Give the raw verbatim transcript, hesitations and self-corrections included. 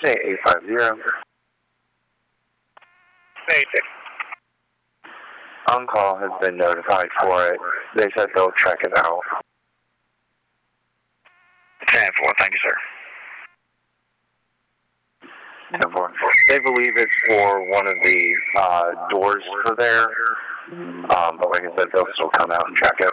Say eight five zero. Eight. On-call has been notified for it. They said they'll check it out. ten four, thank you, sir. ten four. They believe it's for one of the uh, doors for there. Um, but like I said, they'll still come out and check it.